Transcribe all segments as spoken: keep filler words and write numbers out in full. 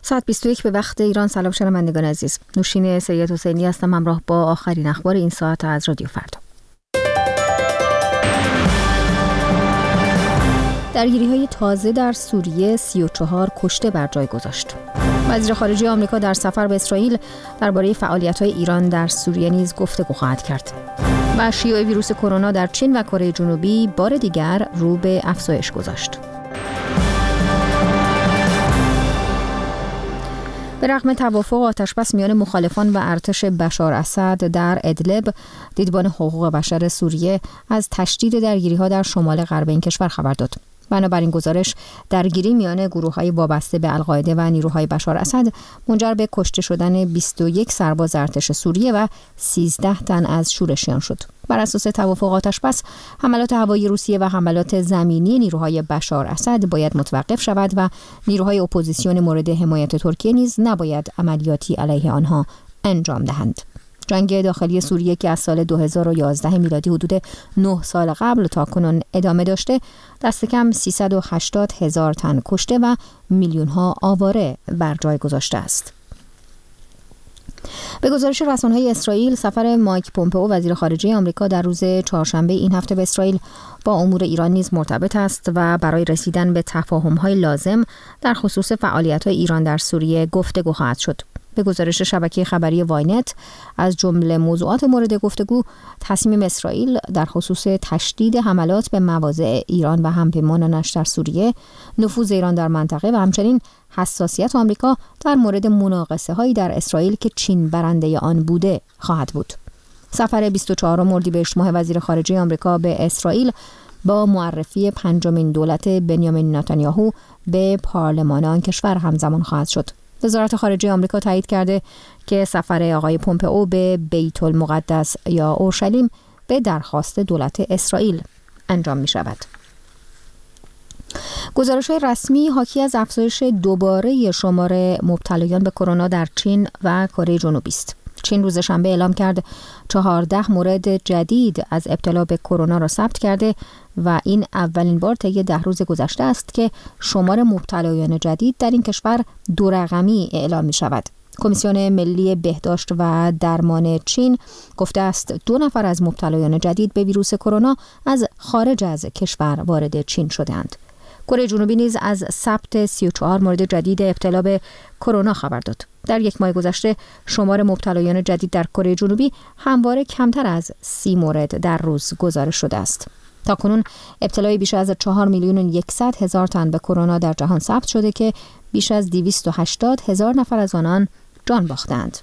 ساعت بیست و یک به وقت ایران. سلام شنوندگان عزیز، نوشین سید حسینی هستم همراه با آخرین اخبار این ساعت از رادیو فردا. درگیری‌های تازه در سوریه سی و چهار کشته بر جای گذاشت. وزیر خارجه آمریکا در سفر به اسرائیل درباره فعالیت‌های ایران در سوریه نیز گفتگو خواهد کرد. و شیوع ویروس کرونا در چین و کره جنوبی بار دیگر رو به افزایش گذاشت. به رغم توافق آتشبس میان مخالفان و ارتش بشار اسد در ادلب، دیدبان حقوق بشر سوریه از تشدید درگیری‌ها در شمال غرب این کشور خبر داد. بنابراین گزارش درگیری میان گروه‌های وابسته به القاعده و نیروهای بشار اسد منجر به کشته شدن بیست و یک سرباز ارتش سوریه و سیزده تن از شورشیان شد. بر اساس توافق آتشبس، حملات هوایی روسیه و حملات زمینی نیروهای بشار اسد باید متوقف شود و نیروهای اپوزیسیون مورد حمایت ترکیه نیز نباید عملیاتی علیه آنها انجام دهند. جنگ داخلی سوریه که از سال دو هزار و یازده میلادی حدود نه سال قبل تا کنون ادامه داشته، دست کم سیصد و هشتاد هزار تن کشته و میلیون ها آواره بر جای گذاشته است. به گزارش رسانه‌های اسرائیل، سفر مایک پومپئو وزیر خارجه آمریکا در روز چهارشنبه این هفته به اسرائیل با امور ایران نیز مرتبط است و برای رسیدن به تفاهم‌های لازم در خصوص فعالیت‌های ایران در سوریه گفتگو خواهد شد. به گزارش شبکه خبری واینت، از جمله موضوعات مورد گفتگو تصمیم اسرائیل در خصوص تشدید حملات به مواضع ایران و همپیمانانش در سوریه، نفوذ ایران در منطقه و همچنین حساسیت آمریکا در مورد مناقصه‌هایی در اسرائیل که چین برنده آن بوده خواهد بود. سفر بیست و چهارم اردیبهشت ماه وزیر خارجه آمریکا به اسرائیل با معرفی پنجمین دولت بنیامین نتانیاهو به پارلمان آن کشور همزمان خواهد شد. وزارت خارجه آمریکا تایید کرده که سفر آقای پومپئو به بیت المقدس یا اورشلیم به درخواست دولت اسرائیل انجام می شود. گزارش‌های رسمی حاکی از افزایش دوباره شمار مبتلایان به کرونا در چین و کره جنوبی است. چین روز شنبه اعلام کرد چهارده مورد جدید از ابتلا به کرونا را ثبت کرده و این اولین بار طی ده روز گذشته است که شمار مبتلایان جدید در این کشور دو رقمی اعلام می شود. کمیسیون ملی بهداشت و درمان چین گفته است دو نفر از مبتلایان جدید به ویروس کرونا از خارج از کشور وارد چین شدند. کره جنوبی نیز از ثبت سی و چهار مورد جدید ابتلا به کرونا خبر داد. در یک ماه گذشته شمار مبتلایان جدید در کره جنوبی همواره کمتر از سی مورد در روز گزارش شده است. تاکنون ابتلای بیش از چهار میلیون و صد هزار تن به کرونا در جهان ثبت شده که بیش از دویست و هشتاد هزار نفر از آنان جان باختند.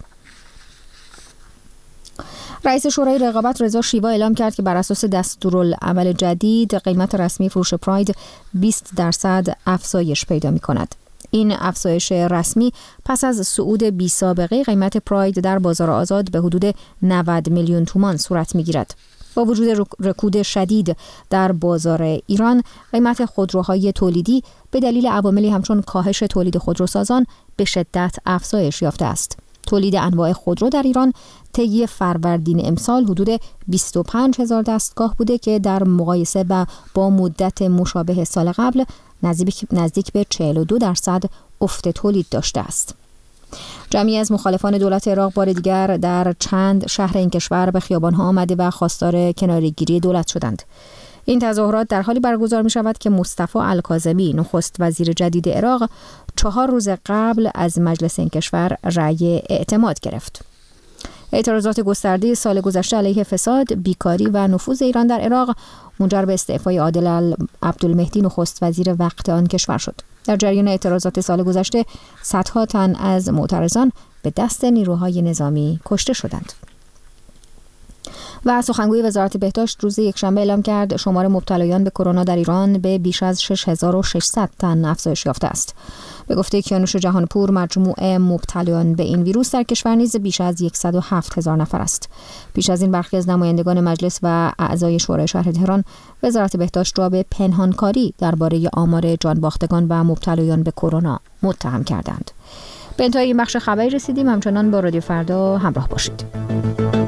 رئیس شورای رقابت رضا شیوا اعلام کرد که بر اساس دستورالعمل جدید قیمت رسمی فروش پراید بیست درصد افزایش پیدا می‌کند. این افزایش رسمی پس از صعود بی سابقه قیمت پراید در بازار آزاد به حدود نود میلیون تومان صورت می‌گیرد. با وجود رکود شدید در بازار ایران، قیمت خودروهای تولیدی به دلیل عواملی همچون کاهش تولید خودروسازان به شدت افزایش یافته است. تولید انواع خودرو در ایران طی فروردین امسال حدود بیست و پنج هزار دستگاه بوده که در مقایسه با با مدت مشابه سال قبل نزدیک نزدیک به چهل و دو درصد افت تولید داشته است. جمعی از مخالفان دولت عراق بار دیگر در چند شهر این کشور به خیابان‌ها آمده و خواستار کناره‌گیری دولت شدند. این تظاهرات در حالی برگزار می شود که مصطفی الکاظمی، نخست وزیر جدید عراق، چهار روز قبل از مجلس این کشور رأی اعتماد گرفت. اعتراضات گسترده سال گذشته علیه فساد، بیکاری و نفوذ ایران در عراق منجر به استعفای عادل عبدالمهدی، نخست وزیر وقت آن کشور شد. در جریان اعتراضات سال گذشته، صدها تن از معترضان به دست نیروهای نظامی کشته شدند. و سخنگوی وزارت بهداشت روز یکشنبه اعلام کرد شمار مبتلایان به کرونا در ایران به بیش از شش هزار و ششصد تن افزایش یافته است. به گفته کیانوش جهانپور، مجموع مبتلایان به این ویروس در کشور نیز بیش از صد و هفت هزار نفر است. پیش از این برخی از نمایندگان مجلس و اعضای شورای شهر تهران وزارت بهداشت را به پنهانکاری درباره آمار جانباختگان و مبتلایان به کرونا متهم کردند. به انتهای این بخش خبری رسیدیم. همچنان با رادیو فردا همراه باشید.